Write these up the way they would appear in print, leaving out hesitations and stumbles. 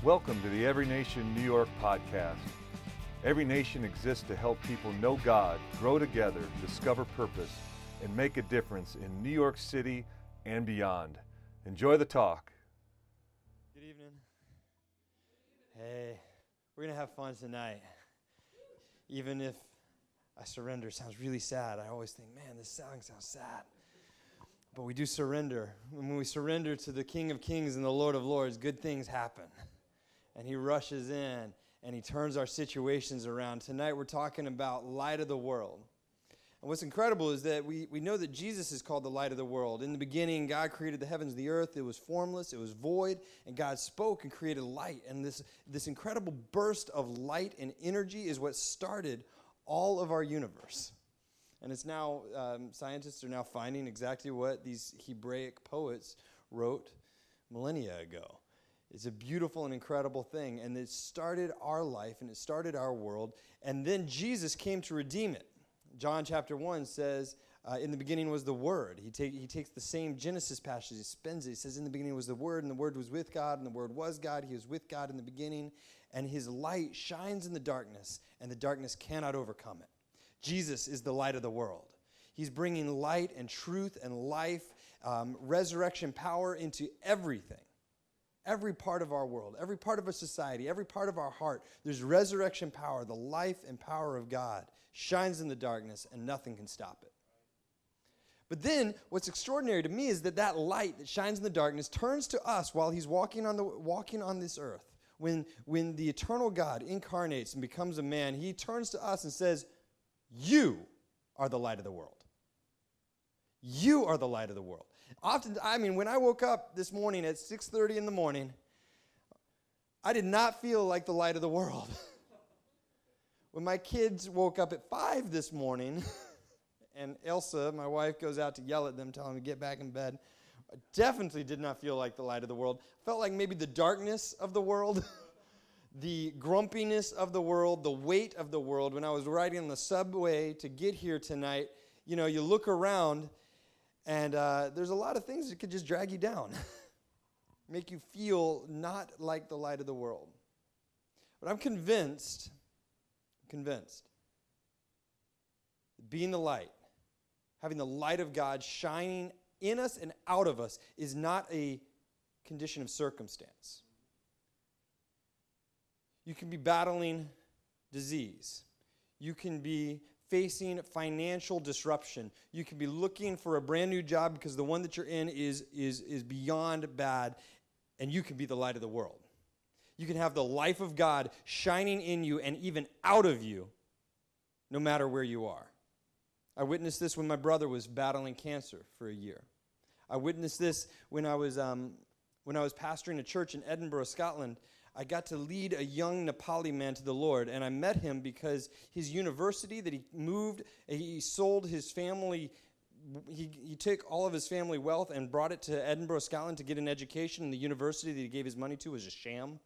Welcome to the Every Nation New York podcast. Every Nation exists to help people know God, grow together, discover purpose, and make a difference in New York City and beyond. Enjoy the talk. Good evening. Hey, we're going to have fun tonight. Even if I surrender sounds really sad, I always think, man, this song sounds sad. But we do surrender. When we surrender to the King of Kings and the Lord of Lords, good things happen. And he rushes in and he turns our situations around. Tonight we're talking about light of the world. And what's incredible is that we know that Jesus is called the light of the world. In the beginning, God created the heavens and the earth. It was formless, it was void, and God spoke and created light. And this incredible burst of light and energy is what started all of our universe. And it's now, scientists are now finding exactly what these Hebraic poets wrote millennia ago. It's a beautiful and incredible thing, and it started our life, and it started our world, and then Jesus came to redeem it. John chapter 1 says, in the beginning was the Word. He takes the same Genesis passage, he spins it. He says, in the beginning was the Word, and the Word was with God, and the Word was God. He was with God in the beginning, and his light shines in the darkness, and the darkness cannot overcome it. Jesus is the light of the world. He's bringing light and truth and life, resurrection power into everything. Every part of our world, every part of our society, every part of our heart, there's resurrection power. The life and power of God shines in the darkness, and nothing can stop it. But then, what's extraordinary to me is that light that shines in the darkness turns to us while he's walking on this earth. When the eternal God incarnates and becomes a man, he turns to us and says, "You are the light of the world. You are the light of the world." When I woke up this morning at 6:30 in the morning, I did not feel like the light of the world. When my kids woke up at 5 this morning, and Elsa, my wife, goes out to yell at them, telling them to get back in bed, I definitely did not feel like the light of the world. I felt like maybe the darkness of the world, the grumpiness of the world, the weight of the world. When I was riding on the subway to get here tonight, you look around, and there's a lot of things that could just drag you down, make you feel not like the light of the world. But I'm convinced, being the light, having the light of God shining in us and out of us is not a condition of circumstance. You can be battling disease. You can be facing financial disruption. You can be looking for a brand new job because the one that you're in is beyond bad, and you can be the light of the world. You can have the life of God shining in you and even out of you, no matter where you are. I witnessed this when my brother was battling cancer for a year. I witnessed this when I was pastoring a church in Edinburgh, Scotland. I got to lead a young Nepali man to the Lord, and I met him because his university that he moved, he sold his family, he took all of his family wealth and brought it to Edinburgh, Scotland to get an education, and the university that he gave his money to was a sham.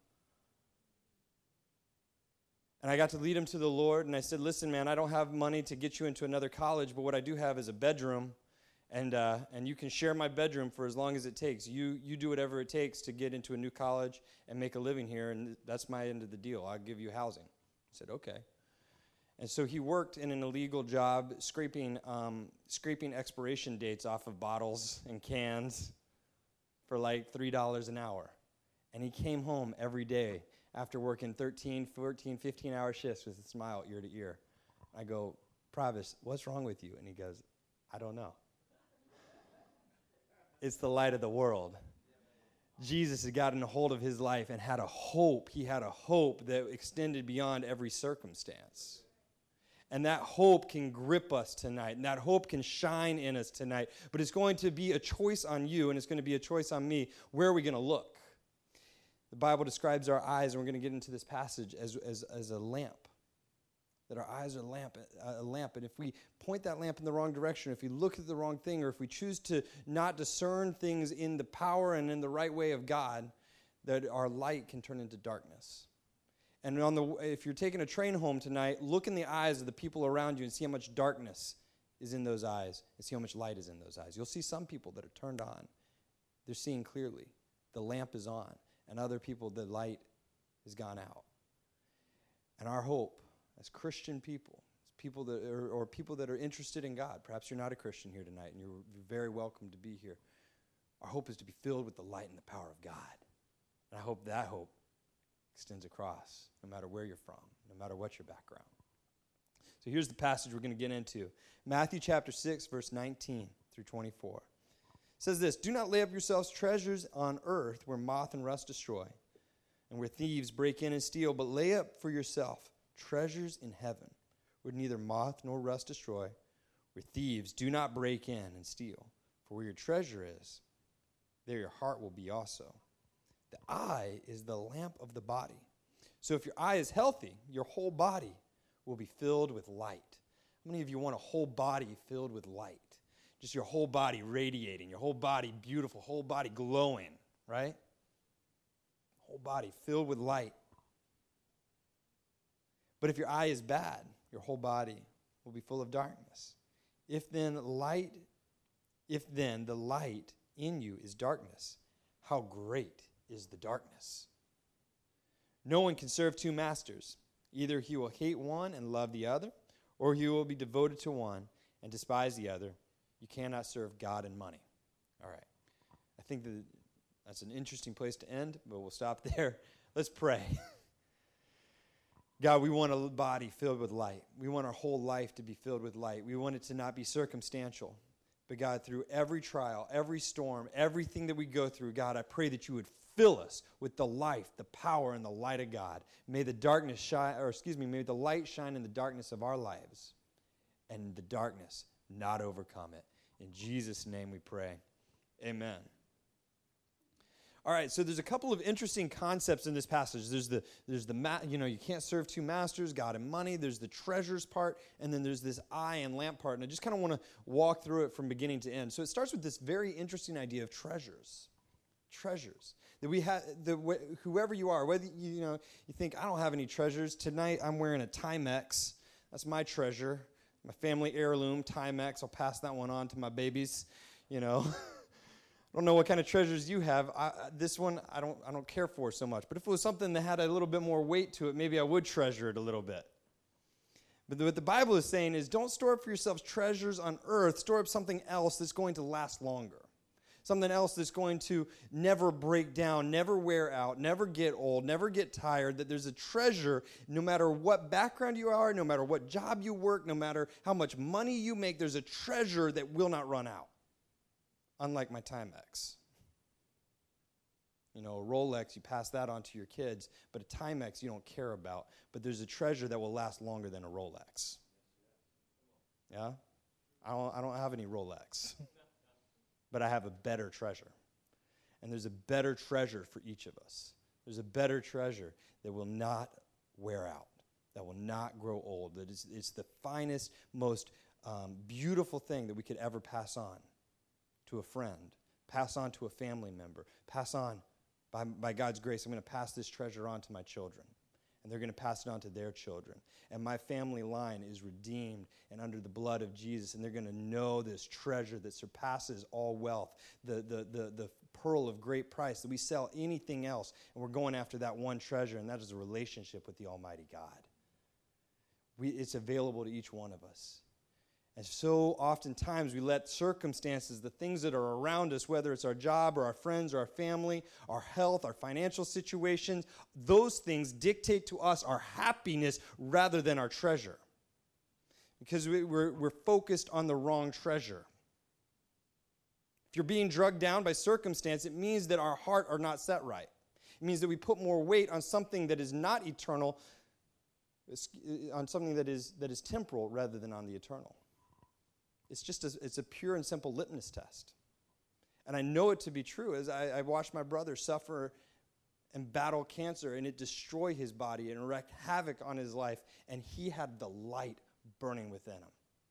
And I got to lead him to the Lord, and I said, listen, man, I don't have money to get you into another college, but what I do have is a bedroom, and you can share my bedroom for as long as it takes. You do whatever it takes to get into a new college and make a living here, and that's my end of the deal. I'll give you housing. I said, okay. And so he worked in an illegal job scraping expiration dates off of bottles and cans for like $3 an hour. And he came home every day after working 13, 14, 15-hour shifts with a smile ear to ear. I go, Pravis, what's wrong with you? And he goes, I don't know. It's the light of the world. Jesus had gotten a hold of his life and had a hope. He had a hope that extended beyond every circumstance. And that hope can grip us tonight, and that hope can shine in us tonight. But it's going to be a choice on you, and it's going to be a choice on me. Where are we going to look? The Bible describes our eyes, and we're going to get into this passage, as a lamp. That our eyes are a lamp. And if we point that lamp in the wrong direction, if we look at the wrong thing, or if we choose to not discern things in the power and in the right way of God, that our light can turn into darkness. And if you're taking a train home tonight, look in the eyes of the people around you and see how much darkness is in those eyes and see how much light is in those eyes. You'll see some people that are turned on. They're seeing clearly. The lamp is on. And other people, the light has gone out. And our hope as Christian people, as people that are, or people that are interested in God, perhaps you're not a Christian here tonight and you're very welcome to be here. Our hope is to be filled with the light and the power of God. And I hope that hope extends across, no matter where you're from, no matter what your background. So here's the passage we're going to get into. Matthew chapter 6, verse 19 through 24. It says this, "Do not lay up yourselves treasures on earth where moth and rust destroy, and where thieves break in and steal, but lay up for yourself treasures in heaven, where neither moth nor rust destroy, where thieves do not break in and steal. For where your treasure is, there your heart will be also. The eye is the lamp of the body. So if your eye is healthy, your whole body will be filled with light." How many of you want a whole body filled with light? Just your whole body radiating, your whole body beautiful, whole body glowing, right? Whole body filled with light. But if your eye is bad, your whole body will be full of darkness. If then the light in you is darkness, how great is the darkness? No one can serve two masters. Either he will hate one and love the other, or he will be devoted to one and despise the other. You cannot serve God and money. All right. I think that's an interesting place to end, but we'll stop there. Let's pray. God, we want a body filled with light. We want our whole life to be filled with light. We want it to not be circumstantial. But God, through every trial, every storm, everything that we go through, God, I pray that you would fill us with the life, the power, and the light of God. May the may the light shine in the darkness of our lives, and the darkness not overcome it. In Jesus' name we pray. Amen. All right, so there's a couple of interesting concepts in this passage. There's you can't serve two masters, God and money. There's the treasures part, and then there's this eye and lamp part. And I just kind of want to walk through it from beginning to end. So it starts with this very interesting idea of treasures. Treasures. That we have, whoever you are, whether you think, I don't have any treasures. Tonight I'm wearing a Timex. That's my treasure. My family heirloom, Timex. I'll pass that one on to my babies, I don't know what kind of treasures you have. This one I don't care for so much. But if it was something that had a little bit more weight to it, maybe I would treasure it a little bit. But what the Bible is saying is, don't store up for yourselves treasures on earth. Store up something else that's going to last longer. Something else that's going to never break down, never wear out, never get old, never get tired. That there's a treasure, no matter what background you are, no matter what job you work, no matter how much money you make, there's a treasure that will not run out. Unlike my Timex. A Rolex, you pass that on to your kids, but a Timex you don't care about. But there's a treasure that will last longer than a Rolex. Yeah? I don't have any Rolex. But I have a better treasure. And there's a better treasure for each of us. There's a better treasure that will not wear out, that will not grow old. That it's the finest, most beautiful thing that we could ever pass on to a friend, pass on to a family member, pass on, by God's grace, I'm going to pass this treasure on to my children. And they're going to pass it on to their children. And my family line is redeemed and under the blood of Jesus. And they're going to know this treasure that surpasses all wealth, the pearl of great price, that we sell anything else. And we're going after that one treasure, and that is a relationship with the Almighty God. It's available to each one of us. And so oftentimes we let circumstances, the things that are around us, whether it's our job or our friends or our family, our health, our financial situations, those things dictate to us our happiness rather than our treasure. Because we're focused on the wrong treasure. If you're being drugged down by circumstance, it means that our heart are not set right. It means that we put more weight on something that is not eternal, on something that is temporal rather than on the eternal. It's a pure and simple litmus test. And I know it to be true as I watched my brother suffer and battle cancer, and it destroy his body and wreak havoc on his life, and he had the light burning within him.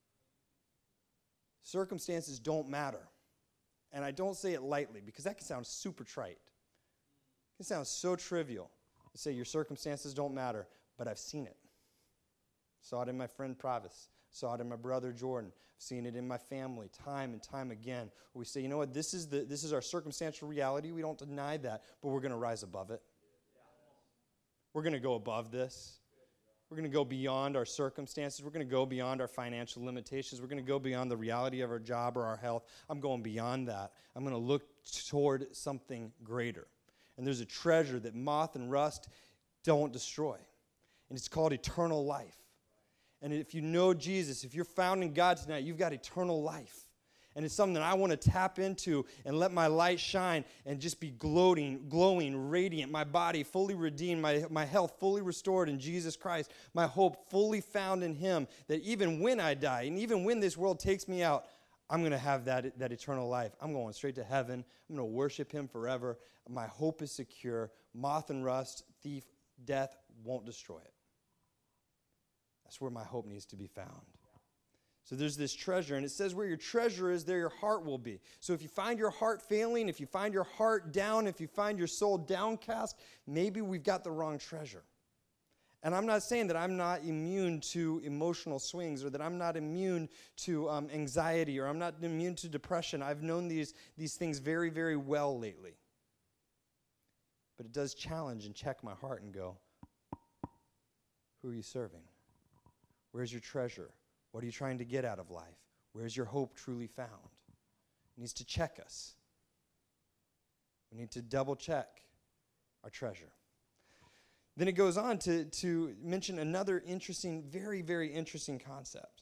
Circumstances don't matter. And I don't say it lightly because that can sound super trite. It can sound so trivial to say your circumstances don't matter, but I've seen it. Saw it in my friend Pravis. Saw it in my brother Jordan. I've seen it in my family time and time again. Where we say, you know what, this is our circumstantial reality. We don't deny that, but we're going to rise above it. we're going to go above this. We're going to go beyond our circumstances. We're going to go beyond our financial limitations. We're going to go beyond the reality of our job or our health. I'm going beyond that. I'm going to look toward something greater. And there's a treasure that moth and rust don't destroy. And it's called eternal life. And if you know Jesus, if you're found in God tonight, you've got eternal life. And it's something that I want to tap into and let my light shine and just be glowing, radiant, my body fully redeemed, my health fully restored in Jesus Christ, my hope fully found in Him, that even when I die and even when this world takes me out, I'm going to have that eternal life. I'm going straight to heaven. I'm going to worship Him forever. My hope is secure. Moth and rust, thief, death won't destroy it. That's where my hope needs to be found. So there's this treasure, and it says where your treasure is, there your heart will be. So if you find your heart failing, if you find your heart down, if you find your soul downcast, maybe we've got the wrong treasure. And I'm not saying that I'm not immune to emotional swings or that I'm not immune to anxiety or I'm not immune to depression. I've known these things very, very well lately. But it does challenge and check my heart and go, who are you serving? Where's your treasure? What are you trying to get out of life? Where's your hope truly found? It needs to check us. We need to double check our treasure. Then it goes on to mention another interesting, very, very interesting concept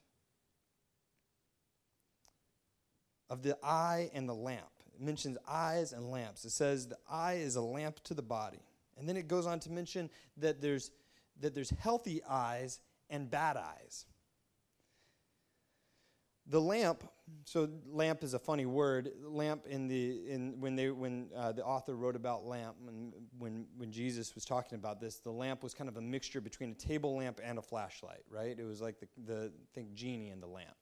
of the eye and the lamp. It mentions eyes and lamps. It says the eye is a lamp to the body. And then it goes on to mention that there's healthy eyes and bad eyes. The lamp, so lamp is a funny word. Lamp when the author wrote about lamp, when Jesus was talking about this, the lamp was kind of a mixture between a table lamp and a flashlight, right? It was like the genie in the lamp.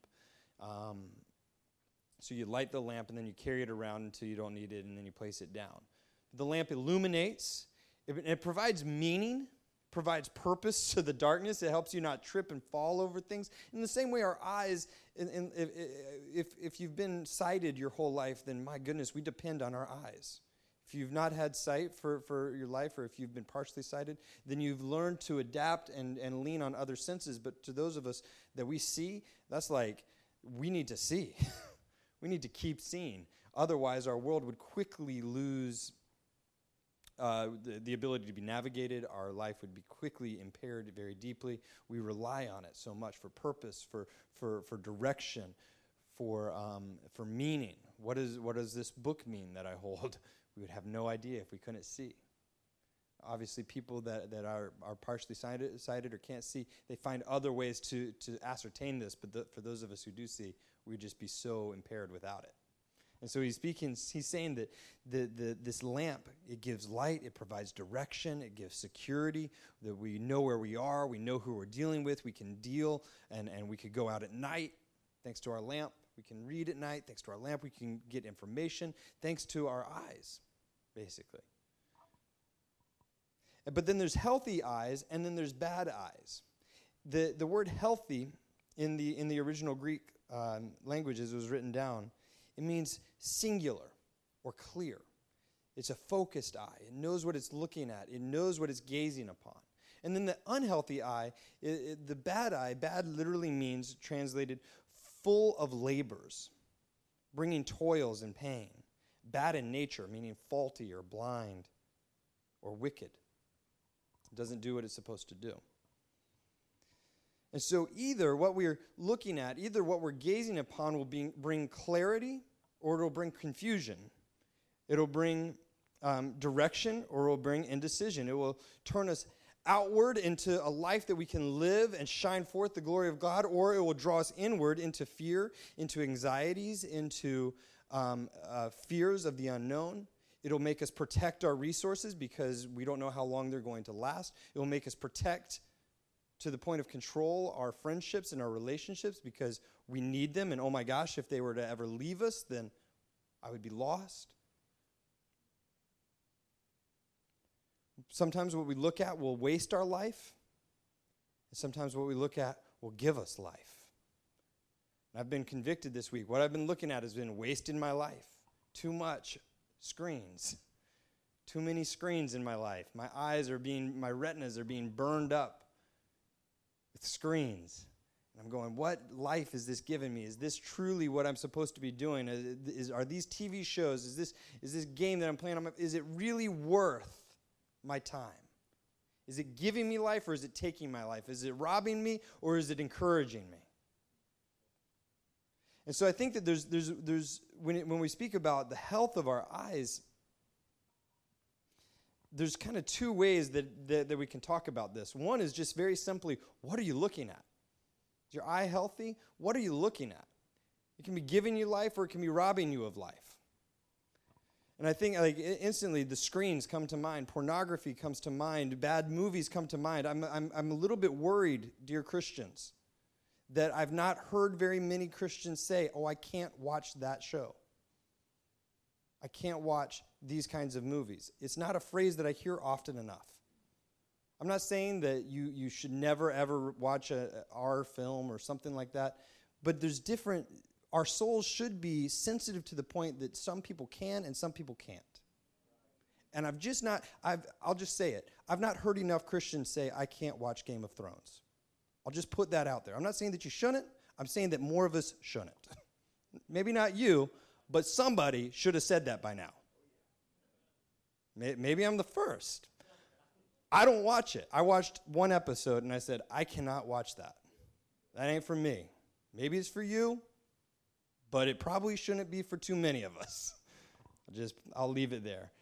So you light the lamp and then you carry it around until you don't need it, and then you place it down. The lamp illuminates. It provides meaning. Provides purpose to the darkness. It helps you not trip and fall over things. In the same way, our eyes, if you've been sighted your whole life, then my goodness, we depend on our eyes. If you've not had sight for your life, or if you've been partially sighted, then you've learned to adapt and lean on other senses. But to those of us that we see, that's like, we need to see. We need to keep seeing. Otherwise, our world would quickly lose the ability to be navigated. Our life would be quickly impaired very deeply. We rely on it so much for purpose, for direction, for meaning. What does this book mean that I hold? We would have no idea if we couldn't see. Obviously, people that are partially sighted or can't see, they find other ways to ascertain this. But for those of us who do see, we'd just be so impaired without it. And so he's saying that this lamp, it gives light, it provides direction, it gives security, that we know where we are, we know who we're dealing with, we can deal, and we could go out at night thanks to our lamp. We can read at night thanks to our lamp. We can get information thanks to our eyes, basically. But then there's healthy eyes, and then there's bad eyes. The word healthy in the original Greek language as it was written down, it means singular or clear. It's a focused eye. It knows what it's looking at. It knows what it's gazing upon. And then the unhealthy eye, the bad eye, bad literally means, translated, full of labors, bringing toils and pain. Bad in nature, meaning faulty or blind or wicked. It doesn't do what it's supposed to do. And so either what we're looking at, either what we're gazing upon will bring clarity, or it'll bring confusion. It'll bring direction, or it'll bring indecision. It will turn us outward into a life that we can live and shine forth the glory of God, or it will draw us inward into fear, into anxieties, into fears of the unknown. It'll make us protect our resources because we don't know how long they're going to last. It will make us protect, to the point of control, our friendships and our relationships because we need them. And oh my gosh, if they were to ever leave us, then I would be lost. Sometimes what we look at will waste our life. And sometimes what we look at will give us life. And I've been convicted this week. What I've been looking at has been wasting my life. Too much screens. Too many screens in my life. My retinas are being burned up with screens. And I'm going, what life is this giving me? Is this truly what I'm supposed to be doing? Are these TV shows, is this game that I'm playing, is it really worth my time? Is it giving me life or is it taking my life? Is it robbing me or is it encouraging me? And so I think that there's when we speak about the health of our eyes, there's kind of two ways that we can talk about this. One is just very simply, what are you looking at? Is your eye healthy? What are you looking at? It can be giving you life or it can be robbing you of life. And I think instantly the screens come to mind, pornography comes to mind, bad movies come to mind. I'm a little bit worried, dear Christians, that I've not heard very many Christians say, oh, I can't watch that show. I can't watch these kinds of movies. It's not a phrase that I hear often enough. I'm not saying that you should never, ever watch a R film or something like that, but there's different, our souls should be sensitive to the point that some people can and some people can't. And I'll just say it, I've not heard enough Christians say, I can't watch Game of Thrones. I'll just put that out there. I'm not saying that you shouldn't, I'm saying that more of us shouldn't. Maybe not you, but somebody should have said that by now. Maybe I'm the first. I don't watch it. I watched one episode and I said, I cannot watch that. That ain't for me. Maybe it's for you, but it probably shouldn't be for too many of us. I'll leave it there.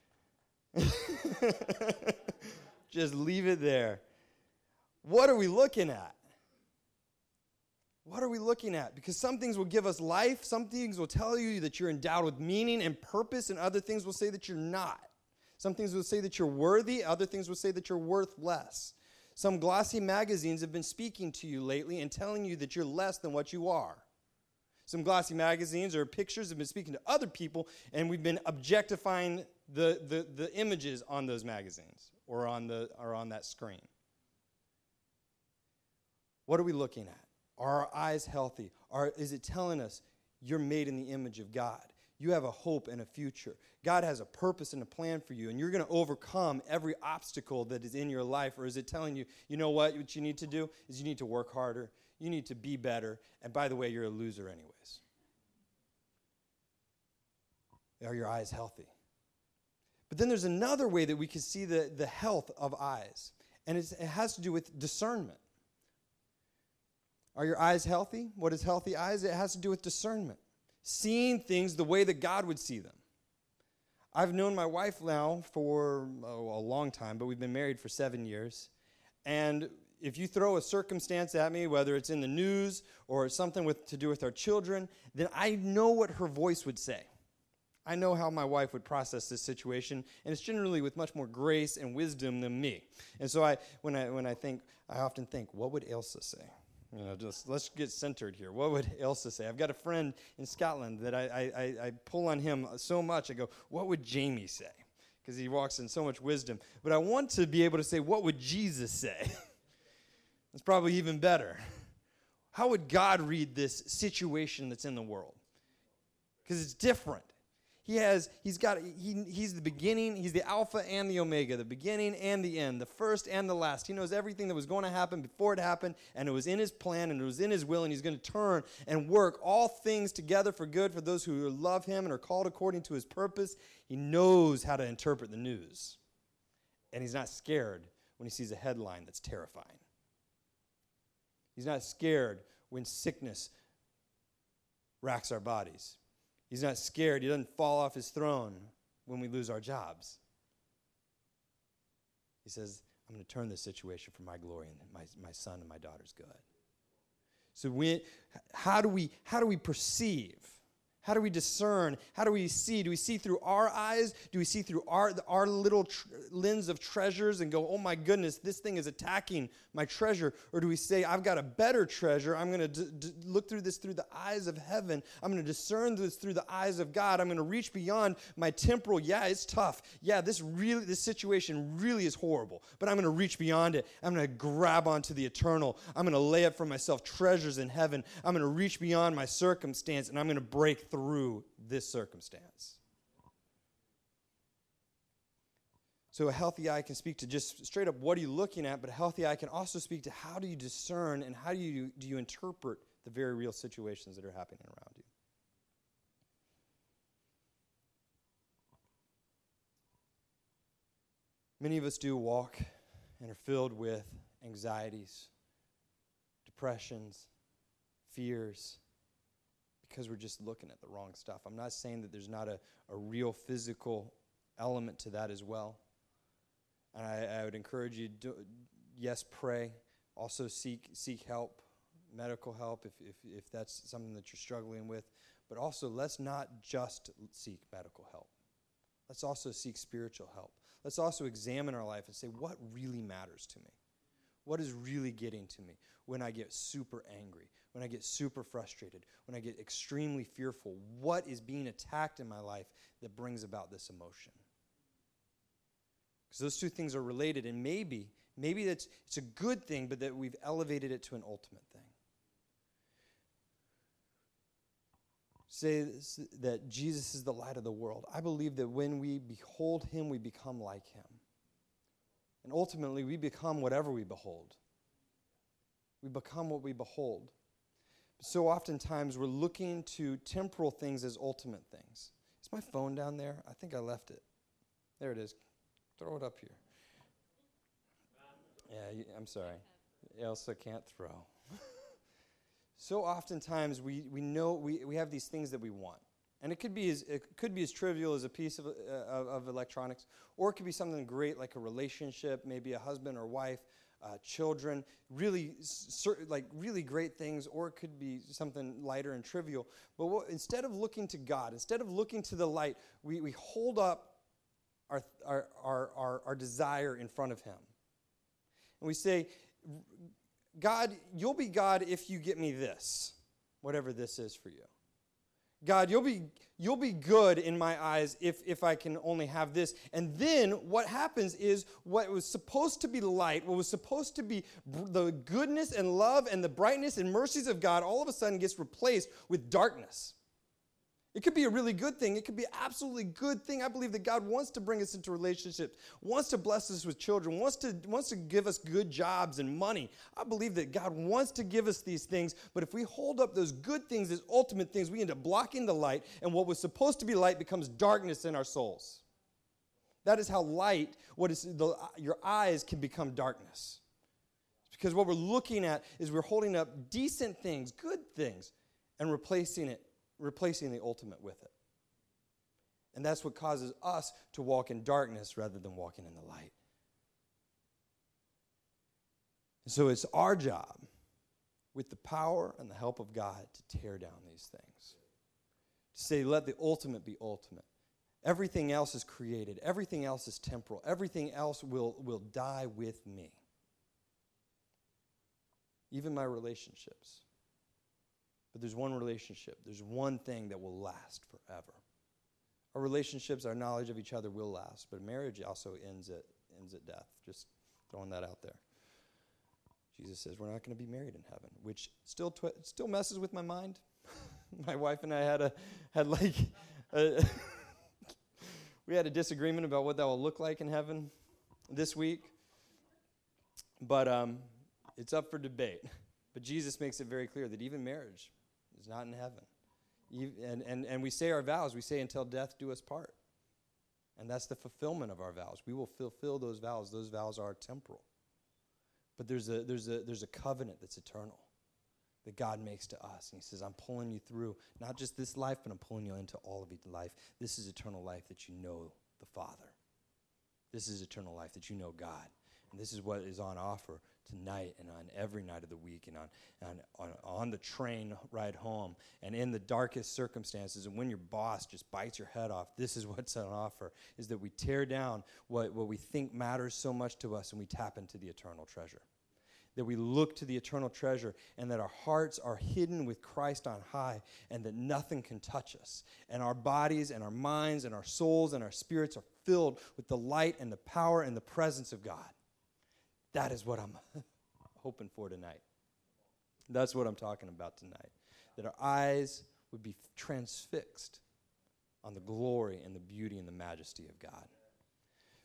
Just leave it there. What are we looking at? What are we looking at? Because some things will give us life, some things will tell you that you're endowed with meaning and purpose, and other things will say that you're not. Some things will say that you're worthy, other things will say that you're worth less. Some glossy magazines have been speaking to you lately and telling you that you're less than what you are. Some glossy magazines or pictures have been speaking to other people, and we've been objectifying the images on those magazines or on that screen. What are we looking at? Are our eyes healthy? Is it telling us you're made in the image of God? You have a hope and a future. God has a purpose and a plan for you, and you're going to overcome every obstacle that is in your life. Or is it telling you, you know what you need to do is you need to work harder, you need to be better, and by the way, you're a loser anyways? Are your eyes healthy? But then there's another way that we can see the health of eyes, and it has to do with discernment. Are your eyes healthy? What is healthy eyes? It has to do with discernment. Seeing things the way that God would see them. I've known my wife now for a long time, but we've been married for 7 years. And if you throw a circumstance at me, whether it's in the news or something to do with our children, then I know what her voice would say. I know how my wife would process this situation, and it's generally with much more grace and wisdom than me. And so when I often think, what would Ailsa say? Just let's get centered here. What would Ailsa say? I've got a friend in Scotland that I pull on him so much. I go, what would Jamie say? Because he walks in so much wisdom. But I want to be able to say, what would Jesus say? That's probably even better. How would God read this situation that's in the world? Because it's different. He's the beginning, he's the Alpha and the Omega, the beginning and the end, the first and the last. He knows everything that was going to happen before it happened, and it was in his plan, and it was in his will, and he's going to turn and work all things together for good for those who love him and are called according to his purpose. He knows how to interpret the news, and he's not scared when he sees a headline that's terrifying. He's not scared when sickness racks our bodies. He's not scared. He doesn't fall off his throne when we lose our jobs. He says, I'm going to turn this situation for my glory and my son and my daughter's good. So how do we perceive? How do we discern? How do we see? Do we see through our eyes? Do we see through our little lens of treasures and go, oh my goodness, this thing is attacking my treasure? Or do we say, I've got a better treasure. I'm going to look through this through the eyes of heaven. I'm going to discern this through the eyes of God. I'm going to reach beyond my temporal. Yeah, it's tough. Yeah, this situation really is horrible. But I'm going to reach beyond it. I'm going to grab onto the eternal. I'm going to lay up for myself treasures in heaven. I'm going to reach beyond my circumstance, and I'm going to break through this circumstance. So a healthy eye can speak to just straight up what are you looking at, but a healthy eye can also speak to how do you discern and how do you interpret the very real situations that are happening around you. Many of us do walk and are filled with anxieties, depressions, fears, because we're just looking at the wrong stuff. I'm not saying that there's not a real physical element to that as well. And I would encourage you, yes, pray. Also seek help, medical help if that's something that you're struggling with. But also, let's not just seek medical help. Let's also seek spiritual help. Let's also examine our life and say, what really matters to me? What is really getting to me when I get super angry, when I get super frustrated, when I get extremely fearful? What is being attacked in my life that brings about this emotion? Because those two things are related, and maybe it's a good thing, but that we've elevated it to an ultimate thing. Say that Jesus is the light of the world. I believe that when we behold him, we become like him. And ultimately, we become whatever we behold. We become what we behold. So oftentimes, we're looking to temporal things as ultimate things. Is my phone down there? I think I left it. There it is. Throw it up here. Yeah, I'm sorry. Elsa can't throw. So oftentimes we know we have these things that we want, and it could be as trivial as a piece of electronics, or it could be something great like a relationship, maybe a husband or wife, children, really great things, or it could be something lighter and trivial. But instead of looking to God, instead of looking to the light, we hold up our desire in front of him. And we say, God, you'll be God if you get me this, whatever this is for you. God, you'll be good in my eyes if I can only have this. And then what happens is what was supposed to be light, what was supposed to be the goodness and love and the brightness and mercies of God, all of a sudden gets replaced with darkness. It could be a really good thing. It could be an absolutely good thing. I believe that God wants to bring us into relationships, wants to bless us with children, wants to give us good jobs and money. I believe that God wants to give us these things, but if we hold up those good things as ultimate things, we end up blocking the light, and what was supposed to be light becomes darkness in our souls. That is how light, your eyes can become darkness. Because what we're looking at is we're holding up decent things, good things, and replacing the ultimate with it. And that's what causes us to walk in darkness rather than walking in the light. And so it's our job, with the power and the help of God, to tear down these things. To say, let the ultimate be ultimate. Everything else is created. Everything else is temporal. Everything else will die with me. Even my relationships. But there's one relationship. There's one thing that will last forever. Our relationships, our knowledge of each other will last, but marriage also ends at death. Just throwing that out there. Jesus says we're not going to be married in heaven, which still messes with my mind. My wife and I we had a disagreement about what that will look like in heaven this week, but it's up for debate. But Jesus makes it very clear that even marriage is not in heaven. And we say our vows. We say, until death do us part. And that's the fulfillment of our vows. We will fulfill those vows. Those vows are temporal. But there's a covenant that's eternal that God makes to us. And he says, I'm pulling you through, not just this life, but I'm pulling you into all of life. This is eternal life, that you know the Father. This is eternal life, that you know God. And this is what is on offer tonight and on every night of the week and on the train ride home and in the darkest circumstances, and when your boss just bites your head off. This is what's on offer, is that we tear down what we think matters so much to us, and we tap into the eternal treasure. That we look to the eternal treasure, and that our hearts are hidden with Christ on high, and that nothing can touch us. And our bodies and our minds and our souls and our spirits are filled with the light and the power and the presence of God. That is what I'm hoping for tonight. That's what I'm talking about tonight. That our eyes would be transfixed on the glory and the beauty and the majesty of God.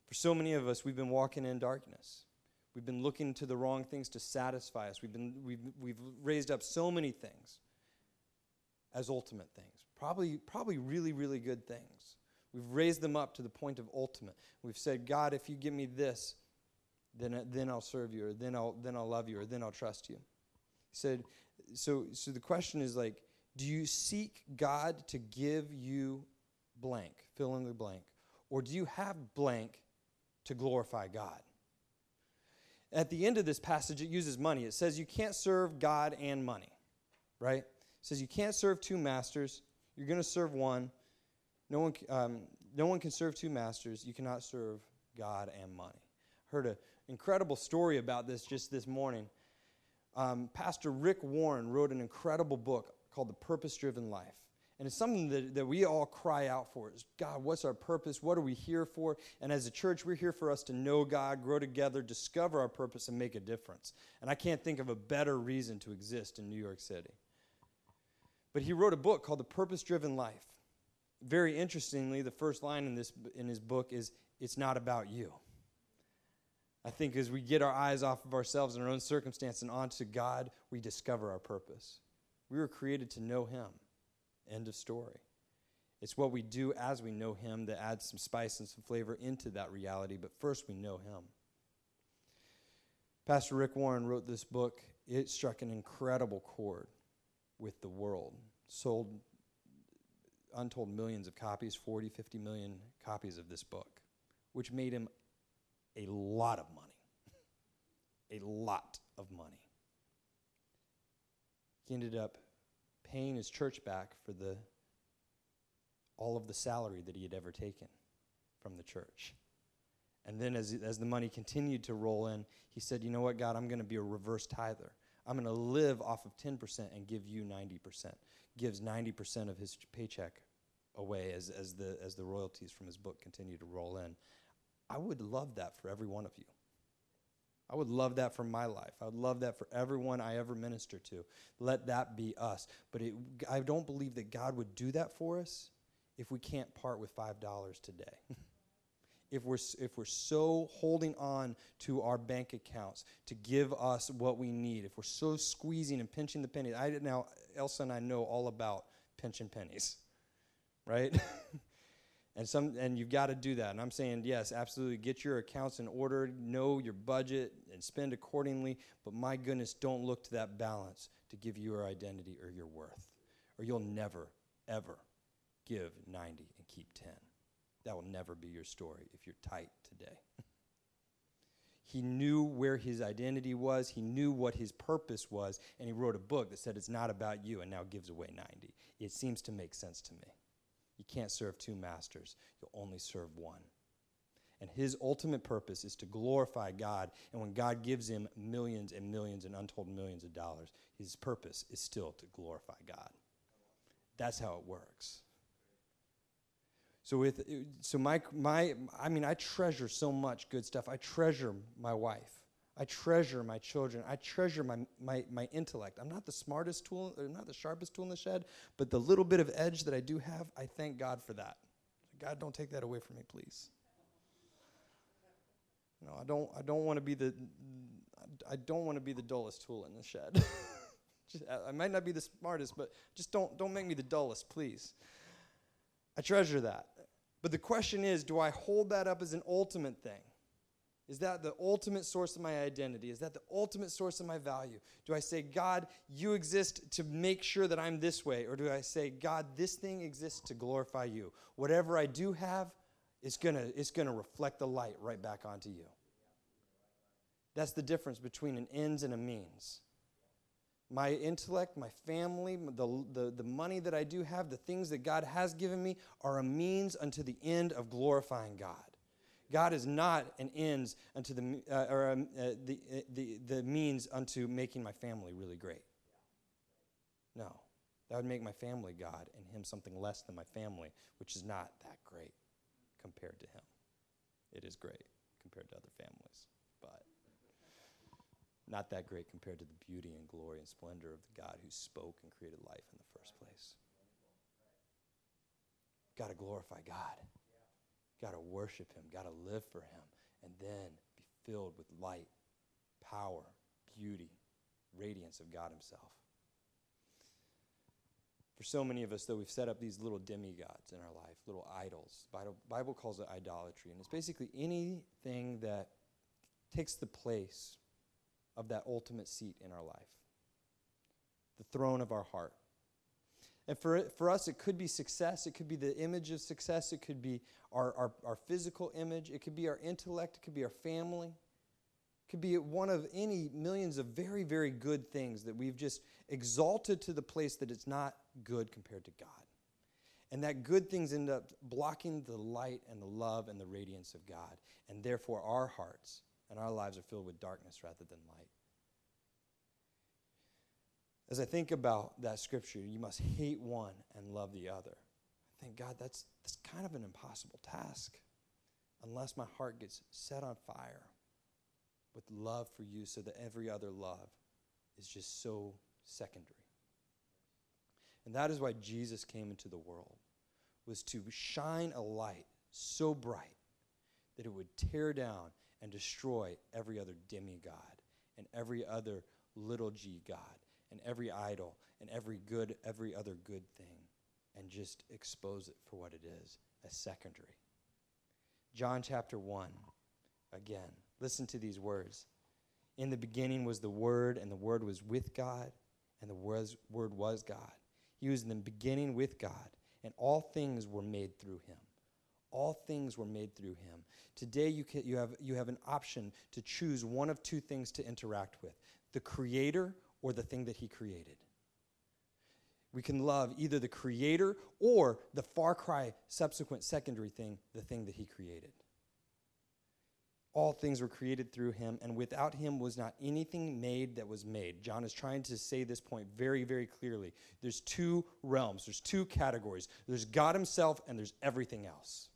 For so many of us, we've been walking in darkness. We've been looking to the wrong things to satisfy us. We've raised up so many things as ultimate things. Probably really, really good things. We've raised them up to the point of ultimate. We've said, God, if you give me this, then I'll serve you, or then I'll love you, or then I'll trust you. He said, so the question is like, do you seek God to give you blank, fill in the blank, or do you have blank to glorify God? At the end of this passage, it uses money. It says you can't serve God and money, right? It says you can't serve two masters. You're going to serve one. No one can serve two masters. You cannot serve God and money. Heard an incredible story about this just this morning. Pastor Rick Warren wrote an incredible book called The Purpose-Driven Life. And it's something that we all cry out for. Is God, what's our purpose? What are we here for? And as a church, we're here for us to know God, grow together, discover our purpose, and make a difference. And I can't think of a better reason to exist in New York City. But he wrote a book called The Purpose-Driven Life. Very interestingly, the first line in his book is, it's not about you. I think as we get our eyes off of ourselves and our own circumstance and onto God, we discover our purpose. We were created to know him. End of story. It's what we do as we know him that adds some spice and some flavor into that reality, but first we know him. Pastor Rick Warren wrote this book. It struck an incredible chord with the world. Sold untold millions of copies, 40, 50 million copies of this book, which made him a lot of money. A lot of money. He ended up paying his church back for all of the salary that he had ever taken from the church. And then as the money continued to roll in, he said, you know what, God, I'm going to be a reverse tither. I'm going to live off of 10% and give you 90%. Gives 90% of his paycheck away as the royalties from his book continue to roll in. I would love that for every one of you. I would love that for my life. I would love that for everyone I ever minister to. Let that be us. But I don't believe that God would do that for us if we can't part with $5 today. If we're so holding on to our bank accounts to give us what we need, if we're so squeezing and pinching the pennies. Now, Elsa and I know all about pinching pennies, right? And you've got to do that. And I'm saying, yes, absolutely, get your accounts in order, know your budget, and spend accordingly. But my goodness, don't look to that balance to give you your identity or your worth. Or you'll never, ever give 90 and keep 10. That will never be your story if you're tight today. He knew where his identity was. He knew what his purpose was. And he wrote a book that said it's not about you and now gives away 90. It seems to make sense to me. You can't serve two masters. You'll only serve one. And his ultimate purpose is to glorify God. And when God gives him millions and millions and untold millions of dollars, his purpose is still to glorify God. That's how it works. I treasure so much good stuff. I treasure my wife. I treasure my children. I treasure my intellect. I'm not the smartest tool, or not the sharpest tool in the shed, but the little bit of edge that I do have, I thank God for that. God, don't take that away from me, please. No, I don't want to be the dullest tool in the shed. I might not be the smartest, but just don't make me the dullest, please. I treasure that. But the question is, do I hold that up as an ultimate thing? Is that the ultimate source of my identity? Is that the ultimate source of my value? Do I say, God, you exist to make sure that I'm this way? Or do I say, God, this thing exists to glorify you? Whatever I do have, it's gonna reflect the light right back onto you. That's the difference between an ends and a means. My intellect, my family, the money that I do have, the things that God has given me are a means unto the end of glorifying God. God is not an ends unto the means unto making my family really great. No, that would make my family God and him something less than my family, which is not that great compared to him. It is great compared to other families, but not that great compared to the beauty and glory and splendor of the God who spoke and created life in the first place. Got to glorify God. got to worship him, got to live for him, and then be filled with light, power, beauty, radiance of God himself. For so many of us, though, we've set up these little demigods in our life, little idols. The Bible calls it idolatry, and it's basically anything that takes the place of that ultimate seat in our life, the throne of our heart. And for us, it could be success. It could be the image of success. It could be our physical image. It could be our intellect. It could be our family. It could be one of any millions of very, very good things that we've just exalted to the place that it's not good compared to God. And that good things end up blocking the light and the love and the radiance of God. And therefore, our hearts and our lives are filled with darkness rather than light. As I think about that scripture, you must hate one and love the other. I think, God, that's kind of an impossible task unless my heart gets set on fire with love for you so that every other love is just so secondary. And that is why Jesus came into the world, was to shine a light so bright that it would tear down and destroy every other demigod and every other little g god and every idol and every other good thing, and just expose it for what it is, as secondary. John chapter 1, again, listen to these words. In the beginning was the Word, and the Word was with God, and the Word was God. He was in the beginning with God, and all things were made through him. All things were made through him. Today you have an option to choose one of two things to interact with: the Creator or the thing that he created. We can love either the Creator or the far cry subsequent secondary thing, the thing that he created. All things were created through him, and without him was not anything made that was made. John is trying to say this point very, very clearly. There's two realms. There's two categories. There's God himself, and there's everything else.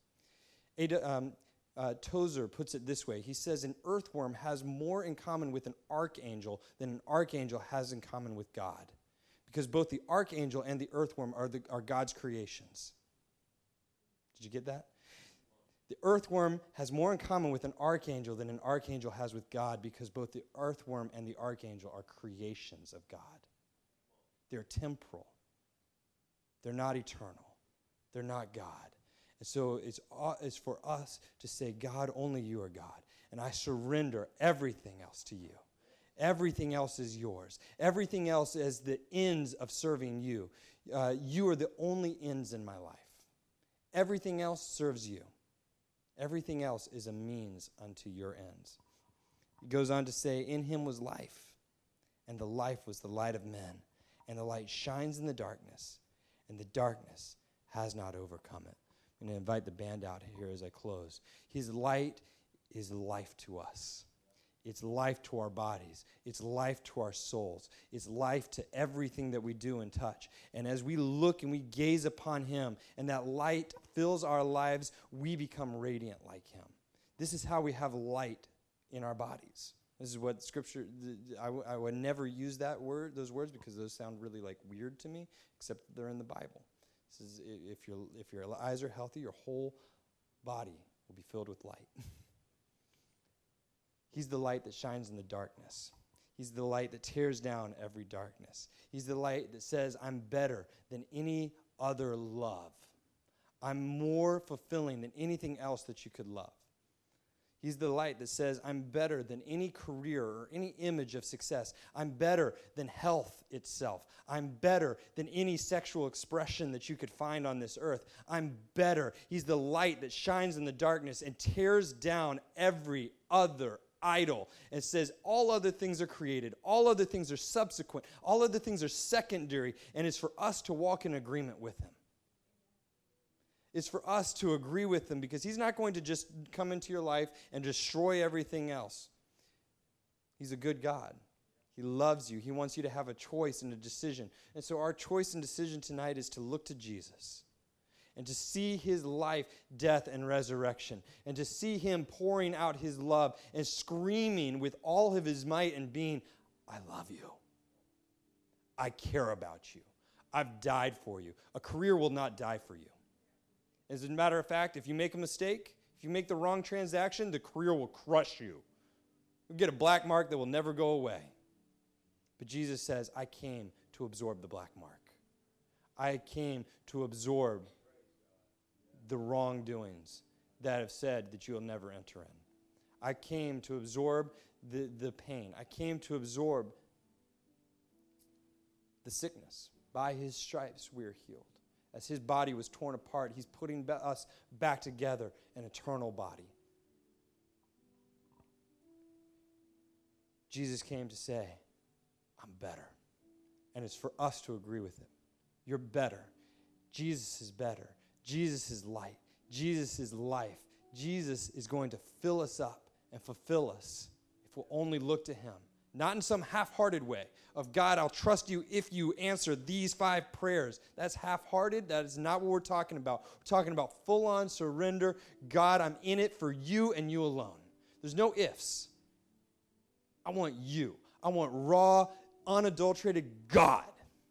Tozer puts it this way. He says an earthworm has more in common with an archangel than an archangel has in common with God, because both the archangel and the earthworm are God's creations. Did you get that? The earthworm has more in common with an archangel than an archangel has with God, because both the earthworm and the archangel are creations of God. They're temporal. They're not eternal. They're not God. And so it's for us to say, God, only you are God. And I surrender everything else to you. Everything else is yours. Everything else is the ends of serving you. You are the only ends in my life. Everything else serves you. Everything else is a means unto your ends. He goes on to say, in him was life, and the life was the light of men, and the light shines in the darkness, and the darkness has not overcome it. I'm going to invite the band out here as I close. His light is life to us. It's life to our bodies. It's life to our souls. It's life to everything that we do and touch. And as we look and we gaze upon him, and that light fills our lives, we become radiant like him. This is how we have light in our bodies. This is what Scripture, I would never use those words, because those sound really like weird to me, except they're in the Bible. This is, if your eyes are healthy, your whole body will be filled with light. He's the light that shines in the darkness. He's the light that tears down every darkness. He's the light that says, I'm better than any other love. I'm more fulfilling than anything else that you could love. He's the light that says, I'm better than any career or any image of success. I'm better than health itself. I'm better than any sexual expression that you could find on this earth. I'm better. He's the light that shines in the darkness and tears down every other idol. It says all other things are created. All other things are subsequent. All other things are secondary. And it's for us to walk in agreement with him. It's for us to agree with him, because he's not going to just come into your life and destroy everything else. He's a good God. He loves you. He wants you to have a choice and a decision. And so our choice and decision tonight is to look to Jesus and to see his life, death, and resurrection, and to see him pouring out his love and screaming with all of his might and being, I love you. I care about you. I've died for you. A career will not die for you. As a matter of fact, if you make a mistake, if you make the wrong transaction, the career will crush you. You'll get a black mark that will never go away. But Jesus says, I came to absorb the black mark. I came to absorb the wrongdoings that have said that you will never enter in. I came to absorb the pain. I came to absorb the sickness. By his stripes we are healed. As his body was torn apart, he's putting us back together, an eternal body. Jesus came to say, I'm better. And it's for us to agree with it. You're better. Jesus is better. Jesus is light. Jesus is life. Jesus is going to fill us up and fulfill us if we'll only look to him. Not in some half-hearted way of, God, I'll trust you if you answer these 5 prayers. That's half-hearted. That is not what we're talking about. We're talking about full-on surrender. God, I'm in it for you and you alone. There's no ifs. I want you. I want raw, unadulterated God.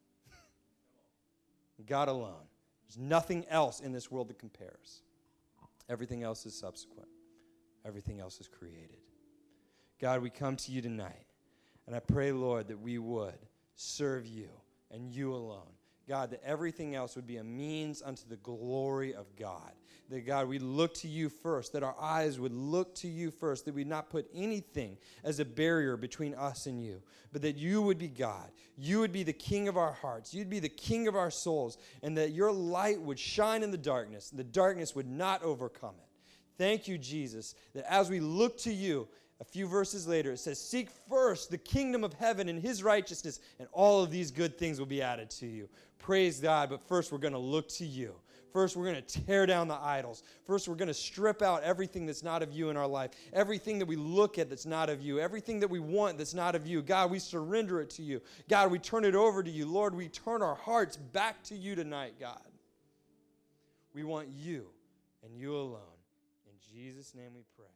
God alone. There's nothing else in this world that compares. Everything else is subsequent. Everything else is created. God, we come to you tonight. And I pray, Lord, that we would serve you and you alone. God, that everything else would be a means unto the glory of God. That, God, we look to you first, that our eyes would look to you first, that we'd not put anything as a barrier between us and you, but that you would be God. You would be the king of our hearts. You'd be the king of our souls, and that your light would shine in the darkness, and the darkness would not overcome it. Thank you, Jesus, that as we look to you, a few verses later, it says, seek first the kingdom of heaven and his righteousness, and all of these good things will be added to you. Praise God, but first we're going to look to you. First, we're going to tear down the idols. First, we're going to strip out everything that's not of you in our life, everything that we look at that's not of you, everything that we want that's not of you. God, we surrender it to you. God, we turn it over to you. Lord, we turn our hearts back to you tonight, God. We want you and you alone. In Jesus' name we pray.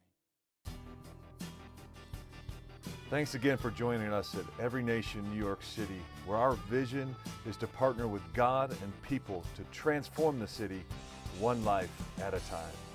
Thanks again for joining us at Every Nation New York City, where our vision is to partner with God and people to transform the city one life at a time.